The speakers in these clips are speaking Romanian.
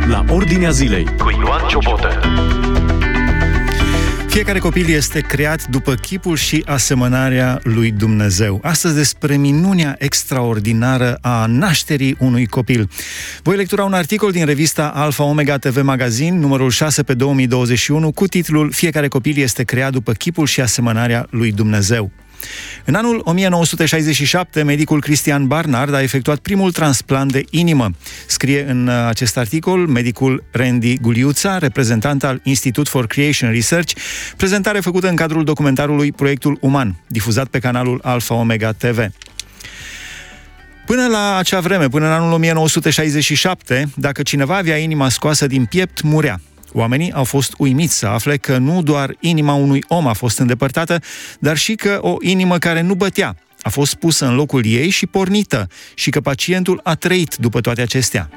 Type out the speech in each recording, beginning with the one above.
la Ordinea Zilei cu Ioan Ciobotă. Fiecare copil este creat după chipul și asemănarea lui Dumnezeu. Astăzi despre minunea extraordinară a nașterii unui copil. Voi lectura un articol din revista Alpha Omega TV Magazin, numărul 6/2021, cu titlul Fiecare copil este creat după chipul și asemănarea lui Dumnezeu. În anul 1967, medicul Christian Barnard a efectuat primul transplant de inimă. Scrie în acest articol medicul Randy Guliuța, reprezentant al Institute for Creation Research, prezentare făcută în cadrul documentarului Proiectul Uman, difuzat pe canalul Alpha Omega TV. Până la acea vreme, până în anul 1967, dacă cineva avea inima scoasă din piept, murea. Oamenii au fost uimiți să afle că nu doar inima unui om a fost îndepărtată, dar și că o inimă care nu bătea a fost pusă în locul ei și pornită, și că pacientul a trăit după toate acestea.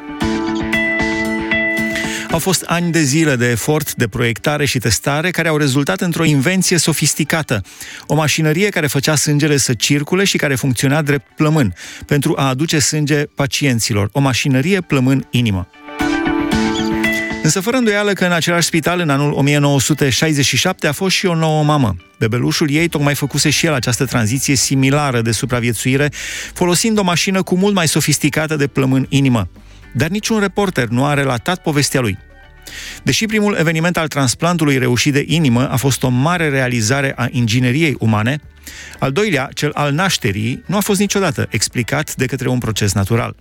Au fost ani de zile de efort, de proiectare și testare care au rezultat într-o invenție sofisticată. O mașinărie care făcea sângele să circule și care funcționa drept plămân pentru a aduce sânge pacienților. O mașinărie plămân-inimă. Însă fără îndoială că în același spital, în anul 1967, a fost și o nouă mamă. Bebelușul ei tocmai făcuse și el această tranziție similară de supraviețuire, folosind o mașină cu mult mai sofisticată de plămân-inimă. Dar niciun reporter nu a relatat povestea lui. Deși primul eveniment al transplantului reușit de inimă a fost o mare realizare a ingineriei umane, al doilea, cel al nașterii, nu a fost niciodată explicat de către un proces natural.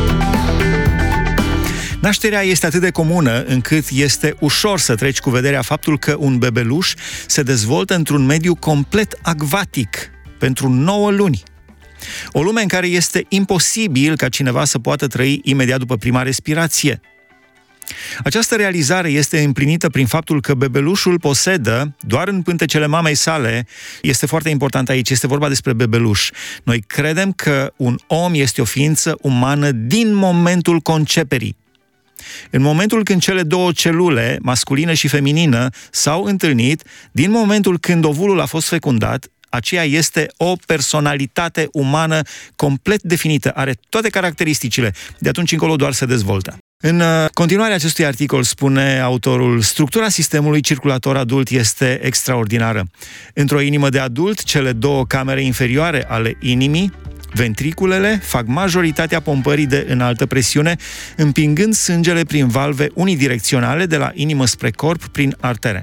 Nașterea este atât de comună încât este ușor să treci cu vederea faptul că un bebeluș se dezvoltă într-un mediu complet acvatic pentru 9 luni. O lume în care este imposibil ca cineva să poată trăi imediat după prima respirație. Această realizare este împlinită prin faptul că bebelușul posedă, doar în pântecele mamei sale, este foarte important aici, este vorba despre bebeluș. Noi credem că un om este o ființă umană din momentul conceperii. În momentul când cele două celule, masculină și feminină, s-au întâlnit, din momentul când ovulul a fost fecundat, aceea este o personalitate umană complet definită, are toate caracteristicile, de atunci încolo doar se dezvoltă. În continuarea acestui articol spune autorul, structura sistemului circulator adult este extraordinară. Într-o inimă de adult, cele două camere inferioare ale inimii, ventriculele, fac majoritatea pompării de înaltă presiune, împingând sângele prin valve unidirecționale de la inimă spre corp prin artere.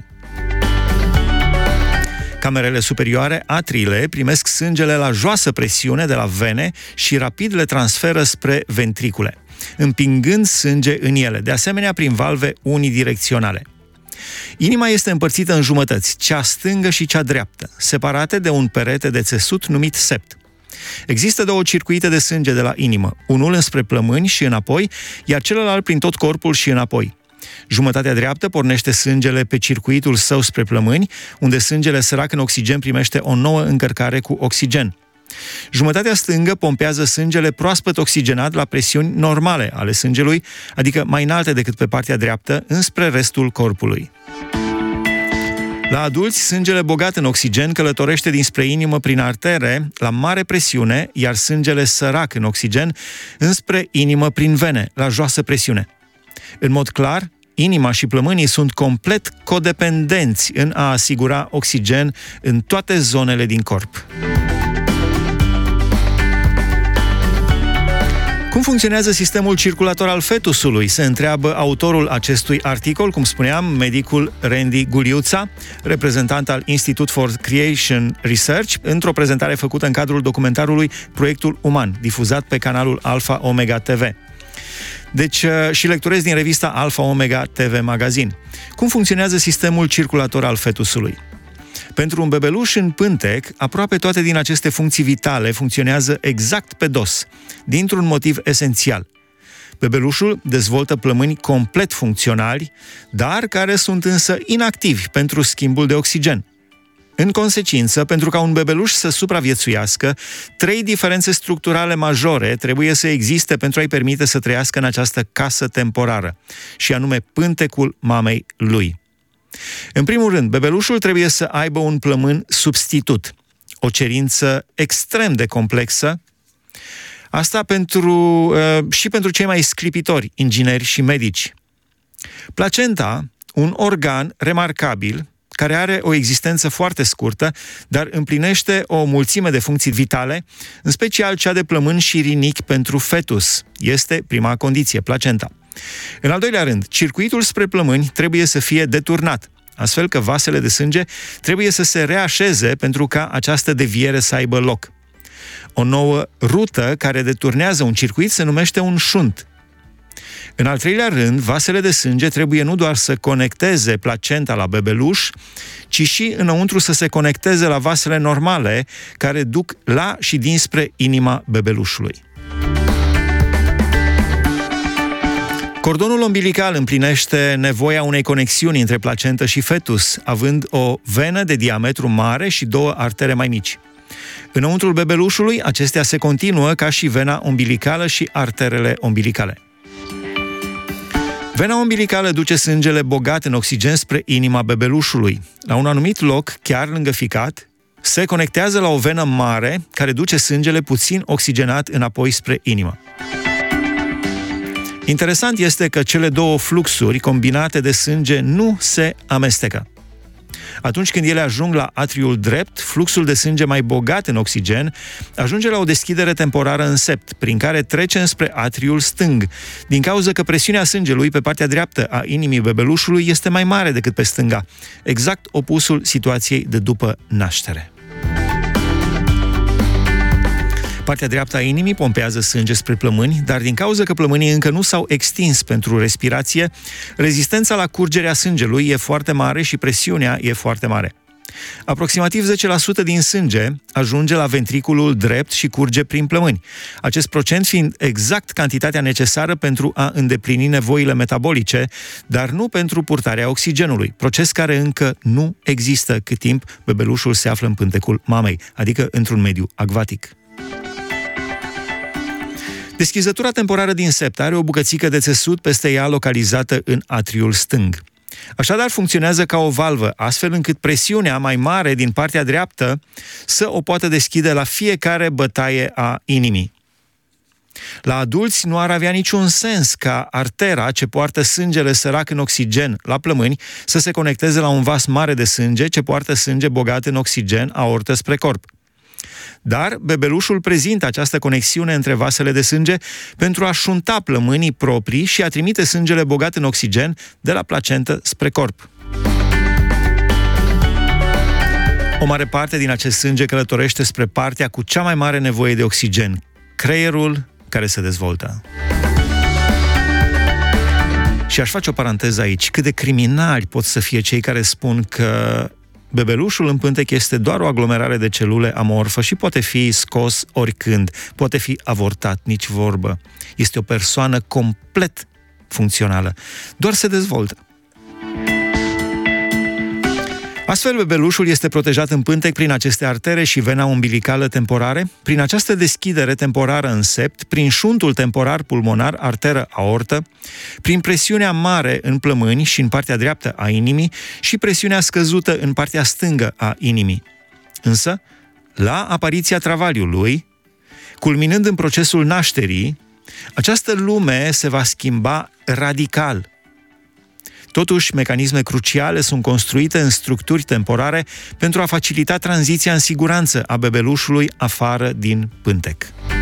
Camerele superioare, atriile, primesc sângele la joasă presiune de la vene și rapid le transferă spre ventricule, împingând sânge în ele, de asemenea prin valve unidirecționale. Inima este împărțită în jumătăți, cea stângă și cea dreaptă, separate de un perete de țesut numit sept. Există două circuite de sânge de la inimă, unul înspre plămâni și înapoi, iar celălalt prin tot corpul și înapoi. Jumătatea dreaptă pornește sângele pe circuitul său spre plămâni, unde sângele sărac în oxigen primește o nouă încărcare cu oxigen. Jumătatea stângă pompează sângele proaspăt oxigenat la presiuni normale ale sângelui, adică mai înalte decât pe partea dreaptă, înspre restul corpului. La adulți, sângele bogat în oxigen călătorește dinspre inimă prin artere la mare presiune, iar sângele sărac în oxigen înspre inimă prin vene, la joasă presiune. În mod clar, inima și plămânii sunt complet codependenți în a asigura oxigen în toate zonele din corp. Cum funcționează sistemul circulator al fetusului? Se întreabă autorul acestui articol, cum spuneam, medicul Randy Guliuța, reprezentant al Institute for Creation Research, într-o prezentare făcută în cadrul documentarului Proiectul Uman, difuzat pe canalul Alpha Omega TV. Deci, și lecturez din revista Alpha Omega TV Magazin. Cum funcționează sistemul circulator al fetusului? Pentru un bebeluș în pântec, aproape toate din aceste funcții vitale funcționează exact pe dos, dintr-un motiv esențial. Bebelușul dezvoltă plămâni complet funcționali, dar care sunt însă inactivi pentru schimbul de oxigen. În consecință, pentru ca un bebeluș să supraviețuiască, 3 diferențe structurale majore trebuie să existe pentru a-i permite să trăiască în această casă temporară, și anume pântecul mamei lui. În primul rând, bebelușul trebuie să aibă un plămân substitut, o cerință extrem de complexă, asta și pentru cei mai sclipitori, ingineri și medici. Placenta, un organ remarcabil, care are o existență foarte scurtă, dar împlinește o mulțime de funcții vitale, în special cea de plămân și rinichi pentru fetus. Este prima condiție, placenta. În al doilea rând, circuitul spre plămâni trebuie să fie deturnat, astfel că vasele de sânge trebuie să se reașeze pentru ca această deviere să aibă loc. O nouă rută care deturnează un circuit se numește un șunt. În al treilea rând, vasele de sânge trebuie nu doar să conecteze placenta la bebeluș, ci și înăuntru să se conecteze la vasele normale care duc la și dinspre inima bebelușului. Cordonul umbilical împlinește nevoia unei conexiuni între placentă și fetus, având o venă de diametru mare și două artere mai mici. Înăuntrul bebelușului, acestea se continuă ca și vena umbilicală și arterele umbilicale. Vena umbilicală duce sângele bogat în oxigen spre inima bebelușului. La un anumit loc, chiar lângă ficat, se conectează la o venă mare care duce sângele puțin oxigenat înapoi spre inimă. Interesant este că cele două fluxuri combinate de sânge nu se amestecă. Atunci când ele ajung la atriul drept, fluxul de sânge mai bogat în oxigen ajunge la o deschidere temporară în sept, prin care trece înspre atriul stâng, din cauza că presiunea sângelui pe partea dreaptă a inimii bebelușului este mai mare decât pe stânga, exact opusul situației de după naștere. Partea dreaptă a inimii pompează sânge spre plămâni, dar din cauza că plămânii încă nu s-au extins pentru respirație, rezistența la curgerea sângelui e foarte mare și presiunea e foarte mare. Aproximativ 10% din sânge ajunge la ventriculul drept și curge prin plămâni, acest procent fiind exact cantitatea necesară pentru a îndeplini nevoile metabolice, dar nu pentru purtarea oxigenului, proces care încă nu există cât timp bebelușul se află în pântecul mamei, adică într-un mediu acvatic. Deschizătura temporară din sept are o bucățică de țesut peste ea localizată în atriul stâng. Așadar, funcționează ca o valvă, astfel încât presiunea mai mare din partea dreaptă să o poată deschide la fiecare bătaie a inimii. La adulți nu ar avea niciun sens ca artera ce poartă sângele sărac în oxigen la plămâni să se conecteze la un vas mare de sânge ce poartă sânge bogat în oxigen aortă spre corp. Dar bebelușul prezintă această conexiune între vasele de sânge pentru a șunta plămânii proprii și a trimite sângele bogat în oxigen de la placentă spre corp. O mare parte din acest sânge călătorește spre partea cu cea mai mare nevoie de oxigen, creierul care se dezvoltă. Și aș face o paranteză aici. Cât de criminali pot să fie cei care spun că bebelușul în pântec este doar o aglomerare de celule amorfă și poate fi scos oricând, poate fi avortat, nici vorbă. Este o persoană complet funcțională, doar se dezvoltă. Astfel, bebelușul este protejat în pântec prin aceste artere și vena umbilicală temporare, prin această deschidere temporară în sept, prin șuntul temporar pulmonar, arteră aortă, prin presiunea mare în plămâni și în partea dreaptă a inimii și presiunea scăzută în partea stângă a inimii. Însă, la apariția travaliului, culminând în procesul nașterii, această lume se va schimba radical. Totuși, mecanisme cruciale sunt construite în structuri temporare pentru a facilita tranziția în siguranță a bebelușului afară din pântec.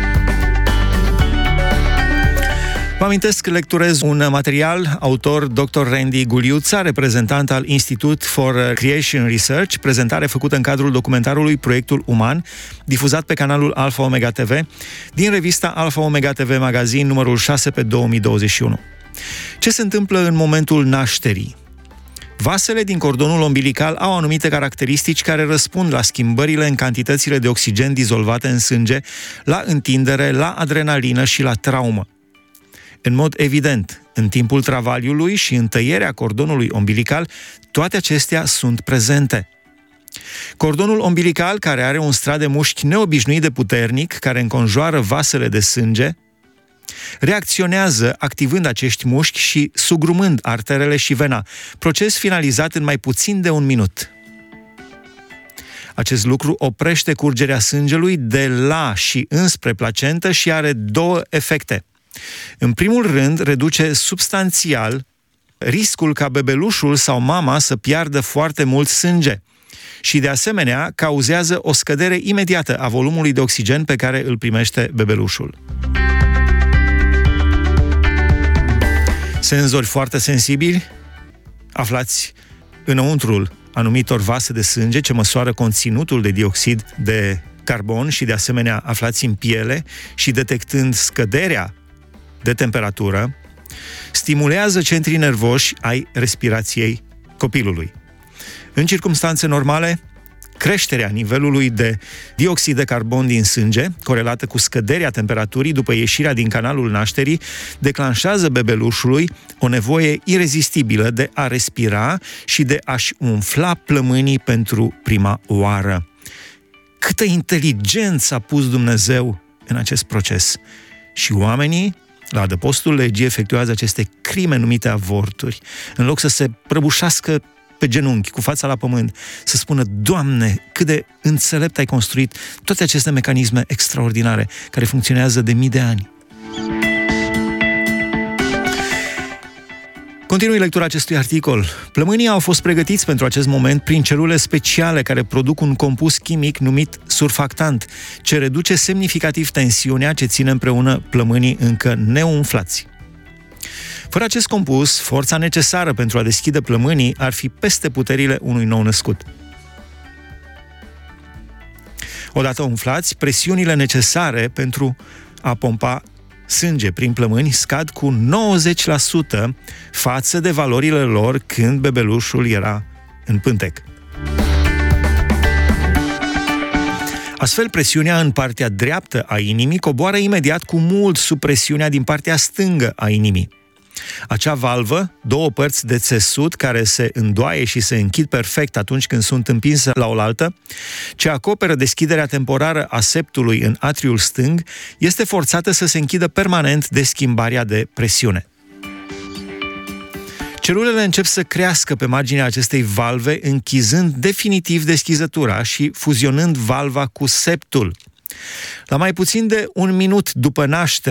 Vă amintesc că lecturez un material, autor Dr. Randy Guliuța, reprezentant al Institute for Creation Research, prezentare făcută în cadrul documentarului Proiectul Uman, difuzat pe canalul Alpha Omega TV, din revista Alpha Omega TV Magazine, numărul 6 pe 2021. Ce se întâmplă în momentul nașterii? Vasele din cordonul umbilical au anumite caracteristici care răspund la schimbările în cantitățile de oxigen dizolvate în sânge, la întindere, la adrenalină și la traumă. În mod evident, în timpul travaliului și în tăierea cordonului umbilical, toate acestea sunt prezente. Cordonul umbilical, care are un strat de mușchi neobișnuit de puternic, care înconjoară vasele de sânge, reacționează activând acești mușchi și sugrumând arterele și vena, proces finalizat în mai puțin de 1 minut. Acest lucru oprește curgerea sângelui de la și înspre placentă și are două efecte. În primul rând, reduce substanțial riscul ca bebelușul sau mama să piardă foarte mult sânge și, de asemenea, cauzează o scădere imediată a volumului de oxigen pe care îl primește bebelușul. Senzori foarte sensibili aflați înăuntrul anumitor vase de sânge ce măsoară conținutul de dioxid de carbon și, de asemenea, aflați în piele și detectând scăderea de temperatură, stimulează centrii nervoși ai respirației copilului. În circumstanțe normale, creșterea nivelului de dioxid de carbon din sânge, corelată cu scăderea temperaturii după ieșirea din canalul nașterii, declanșează bebelușului o nevoie irezistibilă de a respira și de a-și umfla plămânii pentru prima oară. Câtă inteligență a pus Dumnezeu în acest proces! Și oamenii, la adăpostul legii, efectuează aceste crime numite avorturi. În loc să se prăbușească pe genunchi, cu fața la pământ, să spună: Doamne, cât de înțelept ai construit toate aceste mecanisme extraordinare care funcționează de mii de ani. Continui lectura acestui articol. Plămânii au fost pregătiți pentru acest moment prin celule speciale care produc un compus chimic numit surfactant, ce reduce semnificativ tensiunea ce ține împreună plămânii încă neumflați. Fără acest compus, forța necesară pentru a deschide plămânii ar fi peste puterile unui nou născut. Odată umflați, presiunile necesare pentru a pompa sânge prin plămâni scad cu 90% față de valorile lor când bebelușul era în pântec. Astfel, presiunea în partea dreaptă a inimii coboară imediat cu mult sub presiunea din partea stângă a inimii. Acea valvă, două părți de țesut care se îndoaie și se închid perfect atunci când sunt împinse la oaltă, ce acoperă deschiderea temporară a septului în atriul stâng, este forțată să se închidă permanent de schimbarea de presiune. Celulele încep să crească pe marginea acestei valve, închizând definitiv deschizătura și fuzionând valva cu septul. La mai puțin de un minut după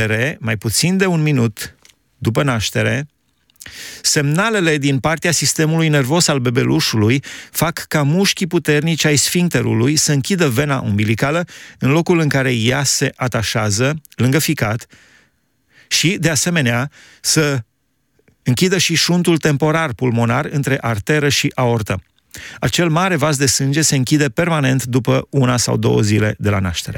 naștere, semnalele din partea sistemului nervos al bebelușului fac ca mușchii puternici ai sfincterului să închidă vena umbilicală în locul în care ea se atașează, lângă ficat, și, de asemenea, să închidă și șuntul temporar pulmonar între arteră și aortă. Acel mare vas de sânge se închide permanent după 1 sau 2 zile de la naștere.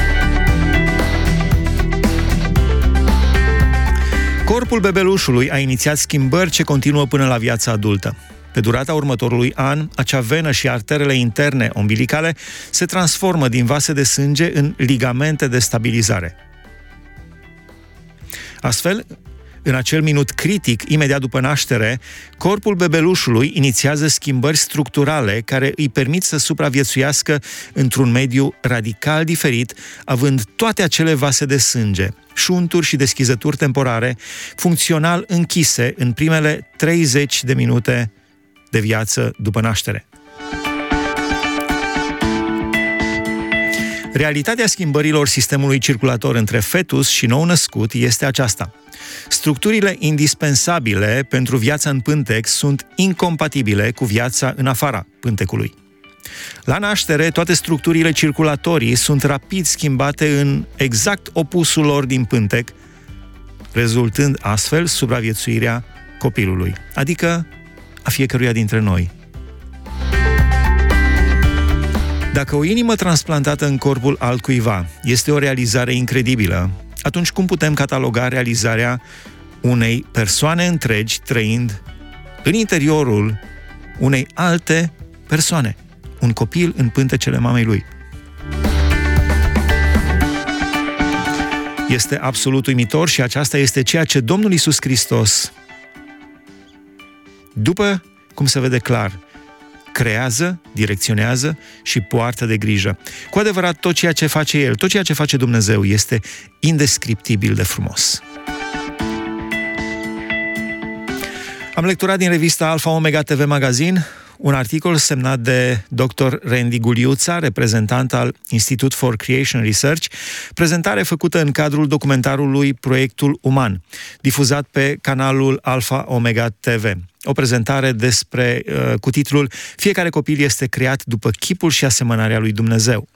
Corpul bebelușului a inițiat schimbări ce continuă până la viața adultă. Pe durata următorului an, acea venă și arterele interne umbilicale se transformă din vase de sânge în ligamente de stabilizare. Astfel, în acel minut critic, imediat după naștere, corpul bebelușului inițiază schimbări structurale care îi permit să supraviețuiască într-un mediu radical diferit, având toate acele vase de sânge, șunturi și deschizături temporare, funcțional închise în primele 30 de minute de viață după naștere. Realitatea schimbărilor sistemului circulator între fetus și nou-născut este aceasta. Structurile indispensabile pentru viața în pântec sunt incompatibile cu viața în afara pântecului. La naștere, toate structurile circulatorii sunt rapid schimbate în exact opusul lor din pântec, rezultând astfel supraviețuirea copilului, adică a fiecăruia dintre noi. Dacă o inimă transplantată în corpul altcuiva este o realizare incredibilă, atunci cum putem cataloga realizarea unei persoane întregi trăind în interiorul unei alte persoane? Un copil în pântecele mamei lui. Este absolut uimitor și aceasta este ceea ce Domnul Iisus Hristos, după cum se vede clar, creează, direcționează și poartă de grijă. Cu adevărat, tot ceea ce face El, tot ceea ce face Dumnezeu este indescriptibil de frumos. Am lecturat din revista Alfa Omega TV Magazin un articol semnat de Dr. Randy Guliuța, reprezentant al Institute for Creation Research, prezentare făcută în cadrul documentarului Proiectul Uman, difuzat pe canalul Alpha Omega TV. O prezentare cu titlul Fiecare copil este creat după chipul și asemănarea lui Dumnezeu.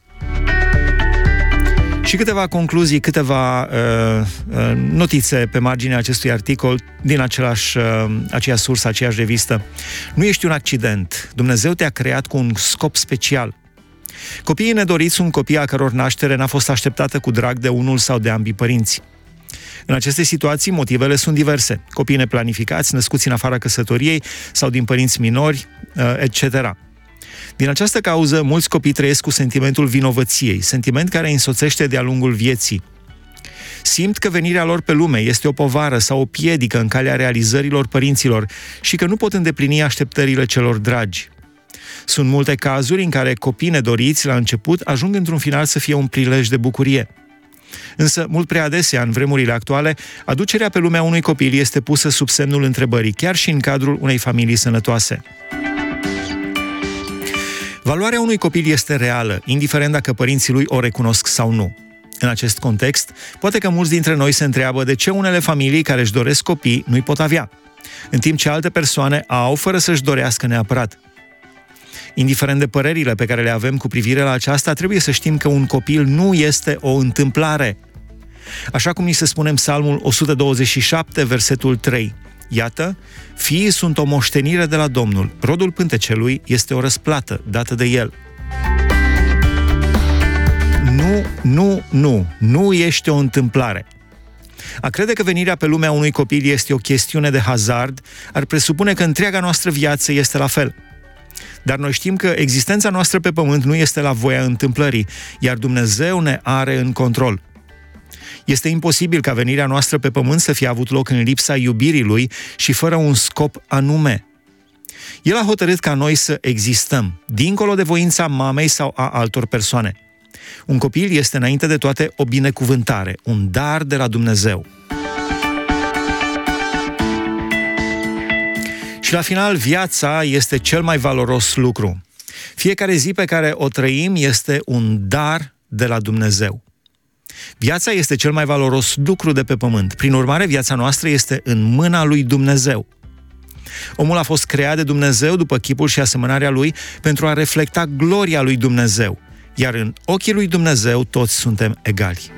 Și câteva concluzii, câteva notițe pe marginea acestui articol din aceeași sursă, aceeași revistă. Nu ești un accident. Dumnezeu te-a creat cu un scop special. Copiii nedoriți sunt copii a căror naștere n-a fost așteptată cu drag de unul sau de ambii părinți. În aceste situații, motivele sunt diverse. Copii neplanificați, născuți în afara căsătoriei sau din părinți minori, etc. Din această cauză, mulți copii trăiesc cu sentimentul vinovăției, sentiment care îi însoțește de-a lungul vieții. Simt că venirea lor pe lume este o povară sau o piedică în calea realizărilor părinților și că nu pot îndeplini așteptările celor dragi. Sunt multe cazuri în care copii nedoriți la început ajung într-un final să fie un prilej de bucurie. Însă, mult prea adesea, în vremurile actuale, aducerea pe lumea unui copil este pusă sub semnul întrebării, chiar și în cadrul unei familii sănătoase. Valoarea unui copil este reală, indiferent dacă părinții lui o recunosc sau nu. În acest context, poate că mulți dintre noi se întreabă de ce unele familii care își doresc copii nu-i pot avea, în timp ce alte persoane au fără să-și dorească neapărat. Indiferent de părerile pe care le avem cu privire la aceasta, trebuie să știm că un copil nu este o întâmplare. Așa cum ni se spune în Psalmul 127, versetul 3. Iată, fiii sunt o moștenire de la Domnul, rodul pântecelui este o răsplată dată de El. Nu ești o întâmplare. A crede că venirea pe lumea unui copil este o chestiune de hazard ar presupune că întreaga noastră viață este la fel. Dar noi știm că existența noastră pe pământ nu este la voia întâmplării, iar Dumnezeu ne are în control. Este imposibil ca venirea noastră pe pământ să fie avut loc în lipsa iubirii Lui și fără un scop anume. El a hotărât ca noi să existăm, dincolo de voința mamei sau a altor persoane. Un copil este înainte de toate o binecuvântare, un dar de la Dumnezeu. Și la final, viața este cel mai valoros lucru. Fiecare zi pe care o trăim este un dar de la Dumnezeu. Viața este cel mai valoros lucru de pe pământ. Prin urmare, viața noastră este în mâna lui Dumnezeu. Omul a fost creat de Dumnezeu după chipul și asemănarea lui pentru a reflecta gloria lui Dumnezeu. Iar în ochii lui Dumnezeu toți suntem egali.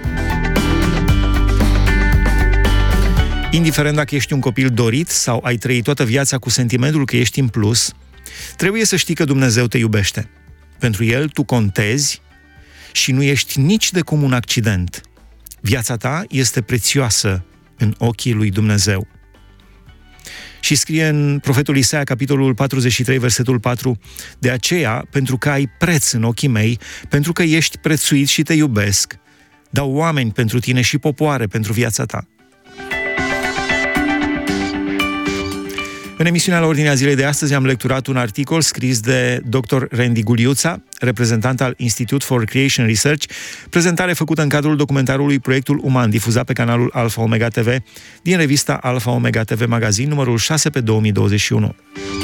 Indiferent dacă ești un copil dorit sau ai trăit toată viața cu sentimentul că ești în plus, trebuie să știi că Dumnezeu te iubește. Pentru El tu contezi și nu ești nici de cum un accident. Viața ta este prețioasă în ochii lui Dumnezeu. Și scrie în profetul Isaia, capitolul 43, versetul 4, de aceea, pentru că ai preț în ochii mei, pentru că ești prețuit și te iubesc, dau oameni pentru tine și popoare pentru viața ta. În emisiunea la Ordinea Zilei de astăzi am lecturat un articol scris de Dr. Randy Guliuța, reprezentant al Institute for Creation Research, prezentare făcută în cadrul documentarului Proiectul Uman, difuzat pe canalul Alpha Omega TV, din revista Alpha Omega TV Magazin, numărul 6 pe 2021.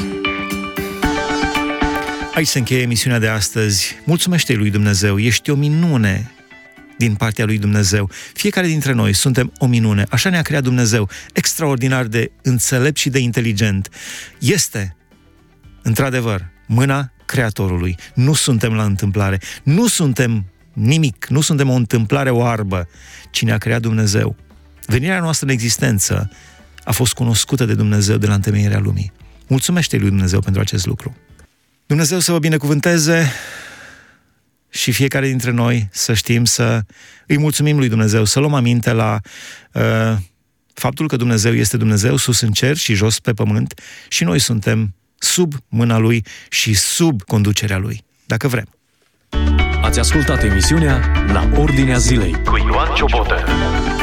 Aici se încheie emisiunea de astăzi. Mulțumește-i lui Dumnezeu, ești o minune din partea lui Dumnezeu. Fiecare dintre noi suntem o minune. Așa ne-a creat Dumnezeu, extraordinar de înțelept și de inteligent. Este, într-adevăr, mâna Creatorului. Nu suntem la întâmplare. Nu suntem nimic. Nu suntem o întâmplare oarbă. Cine a creat Dumnezeu. Venirea noastră în existență a fost cunoscută de Dumnezeu de la întemeierea lumii. Mulțumește-i lui Dumnezeu pentru acest lucru. Dumnezeu să vă binecuvânteze și fiecare dintre noi să știm să îi mulțumim lui Dumnezeu, să luăm aminte la faptul că Dumnezeu este Dumnezeu sus în cer și jos pe pământ și noi suntem sub mâna Lui și sub conducerea Lui, dacă vrem. Ați ascultat emisiunea La Ordinea Zilei cu Ioan Ciobotă.